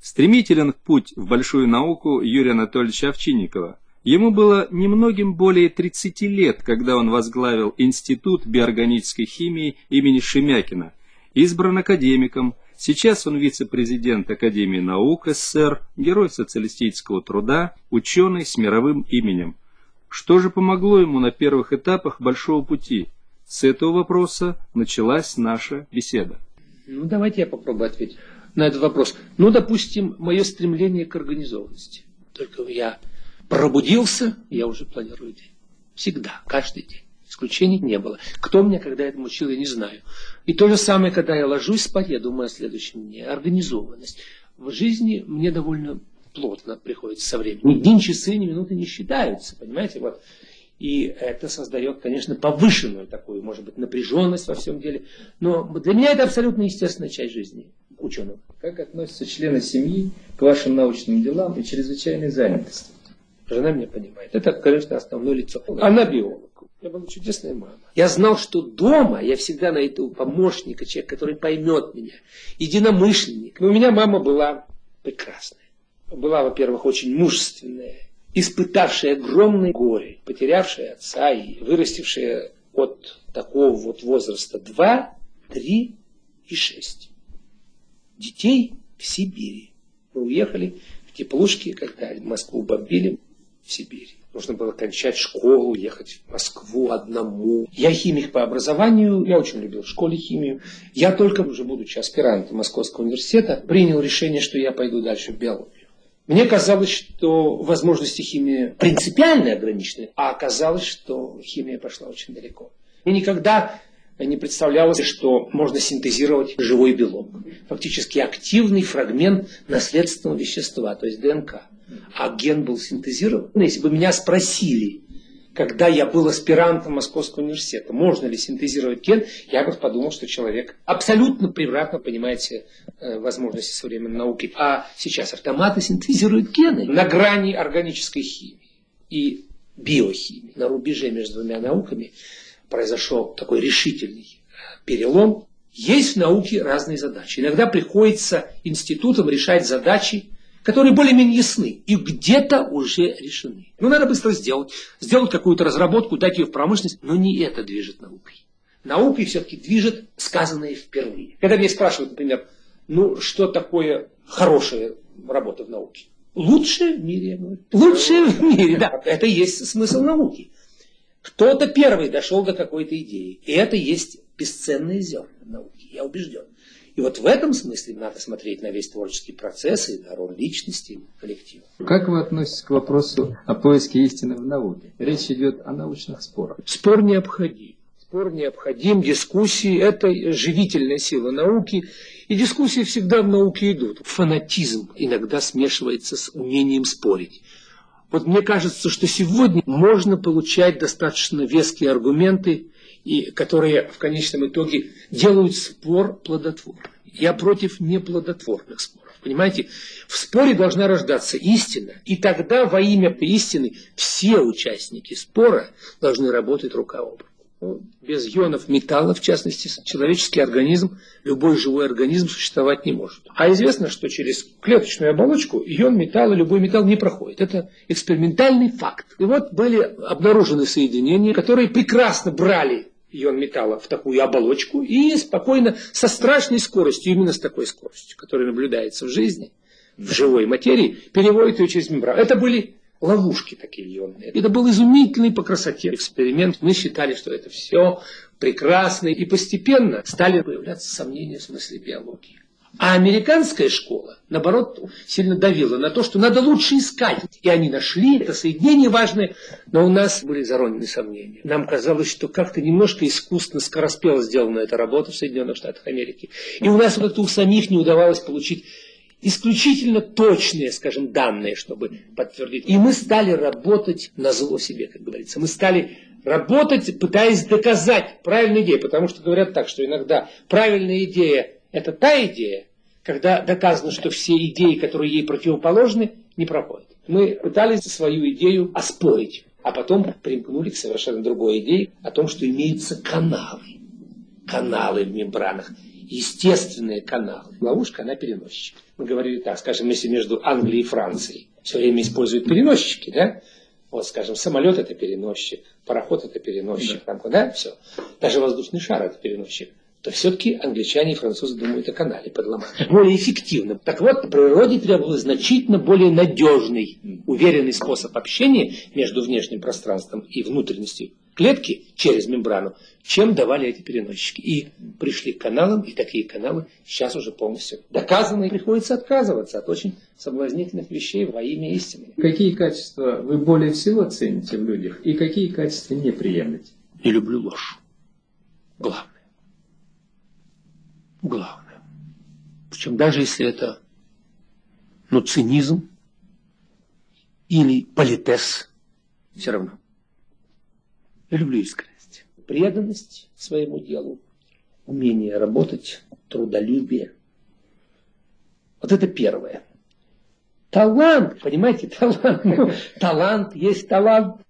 Стремителен путь в большую науку Юрия Анатольевича Овчинникова. Ему было немногим более 30 лет, когда он возглавил Институт биорганической химии имени Шемякина. Избран академиком. Сейчас он вице-президент Академии наук СССР, герой социалистического труда, ученый с мировым именем. Что же помогло ему на первых этапах большого пути? С этого вопроса началась наша беседа. Давайте я попробую ответить на этот вопрос. Допустим, мое стремление к организованности. Только я пробудился, я уже планирую день. Всегда, каждый день. Исключений не было. Кто меня когда этому учил, я не знаю. И то же самое, когда я ложусь спать, я думаю о следующем дне. Организованность. В жизни мне довольно плотно приходится со временем. Ни день, часы, ни минуты не считаются. Понимаете? Вот. И это создает, конечно, повышенную такую, может быть, напряженность во всем деле. Но для меня это абсолютно естественная часть жизни ученого. Как относятся члены семьи к вашим научным делам и чрезвычайной занятости? Жена меня понимает. Это, конечно, основное лицо. Она биолог. Я была чудесная мама. Я знал, что дома я всегда найду помощника, человека, который поймет меня, единомышленник. Но у меня мама была прекрасная. Была, во-первых, очень мужественная, испытавшая огромное горе, потерявшая отца и вырастившая от такого вот возраста 2, 3 и 6 детей в Сибири. Мы уехали в теплушки, когда Москву бомбили, в Сибири. Нужно было кончать школу, ехать в Москву одному. Я химик по образованию, я очень любил в школе химию. Я только, уже будучи аспирантом Московского университета, принял решение, что я пойду дальше в биологию. Мне казалось, что возможности химии принципиально ограничены, а оказалось, что химия пошла очень далеко. Мне никогда не представлялось, что можно синтезировать живой белок. Фактически активный фрагмент наследственного вещества, то есть ДНК. А ген был синтезирован. Если бы меня спросили, когда я был аспирантом Московского университета, можно ли синтезировать ген, я бы подумал, что человек абсолютно превратно понимает все возможности современной науки. А сейчас автоматы синтезируют гены на грани органической химии и биохимии. На рубеже между двумя науками произошел такой решительный перелом. Есть в науке разные задачи. Иногда приходится институтам решать задачи, которые более-менее ясны и где-то уже решены. Надо быстро сделать какую-то разработку, дать ее в промышленность, но не это движет наукой. Наукой все-таки движет сказанное впервые. Когда меня спрашивают, например, что такое хорошая работа в науке? Лучшее в мире, я говорю. Лучшее в мире, да. Это и есть смысл науки. Кто-то первый дошел до какой-то идеи. И это есть бесценные зерна науки, я убежден. И вот в этом смысле надо смотреть на весь творческий процесс и на роль личности коллектива. Как вы относитесь к вопросу о поиске истины в науке? Речь идет о научных спорах. Спор необходим. Спор необходим, дискуссии – это живительная сила науки. И дискуссии всегда в науке идут. Фанатизм иногда смешивается с умением спорить. Вот мне кажется, что сегодня можно получать достаточно веские аргументы, которые в конечном итоге делают спор плодотворным. Я против неплодотворных споров. Понимаете, в споре должна рождаться истина, и тогда во имя истины все участники спора должны работать рука об руку. Без ионов металла, в частности, человеческий организм, любой живой организм существовать не может. А известно, что через клеточную оболочку ион металла, любой металл не проходит. Это экспериментальный факт. И вот были обнаружены соединения, которые прекрасно брали ион металла в такую оболочку и спокойно, со страшной скоростью, именно с такой скоростью, которая наблюдается в жизни, в живой материи, переводят ее через мембрану. Это были ловушки такие ионные. Это был изумительный по красоте эксперимент. Мы считали, что это все прекрасно. И постепенно стали появляться сомнения в смысле биологии. А американская школа, наоборот, сильно давила на то, что надо лучше искать. И они нашли это соединение важное, но у нас были заронены сомнения. Нам казалось, что как-то немножко искусственно, скороспело сделана эта работа в Соединенных Штатах Америки. И у нас как-то у самих не удавалось получить исключительно точные, скажем, данные, чтобы подтвердить. И мы стали работать на зло себе, как говорится. Мы стали работать, пытаясь доказать правильную идею. Потому что говорят так, что иногда правильная идея – это та идея, когда доказано, что все идеи, которые ей противоположны, не проходят. Мы пытались свою идею оспорить, а потом примкнули к совершенно другой идее о том, что имеются каналы в мембранах. естественные каналы. Ловушка, она переносчик. Мы говорили так, скажем, если между Англией и Францией все время используют переносчики, да? Вот, скажем, самолет это переносчик, пароход это переносчик, да, все. Даже воздушный шар это переносчик. То все-таки англичане и французы думают о канале под Ла-Манш. Более эффективным. Так вот, в природе требовался значительно более надежный, уверенный способ общения между внешним пространством и внутренностью клетки через мембрану, чем давали эти переносчики. И пришли к каналам, и такие каналы сейчас уже полностью доказаны. И приходится отказываться от очень соблазнительных вещей во имя истины. Какие качества вы более всего цените в людях, и какие качества не приемлете? Не люблю ложь. Главное. Главное. Причем даже если это цинизм или политес, все равно. Я люблю искренность. Преданность своему делу, умение работать, трудолюбие. Вот это первое. Талант, понимаете, талант. Талант есть талант.